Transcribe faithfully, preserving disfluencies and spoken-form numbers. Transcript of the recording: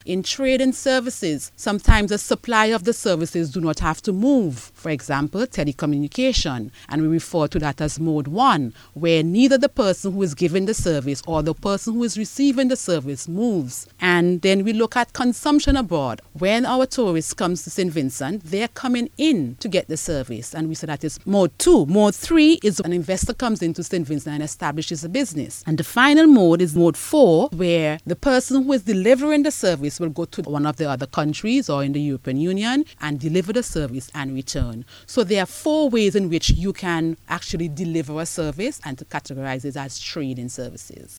In trading services, sometimes the supplier of the services do not have to move. For example, telecommunication, and we refer to that as mode one, where neither the person who is giving the service or the person who is receiving the service moves. And then we look at consumption abroad. When our tourists come to Saint Vincent, they're coming in to get the service, and we say that is mode two. Mode three is an investor comes into Saint Vincent and establishes a business. And the final mode is mode four, where the person who is delivering the service will go to one of the other countries or in the European Union and deliver the service and return. So there are four ways in which you can actually deliver a service and to categorize it as trading services.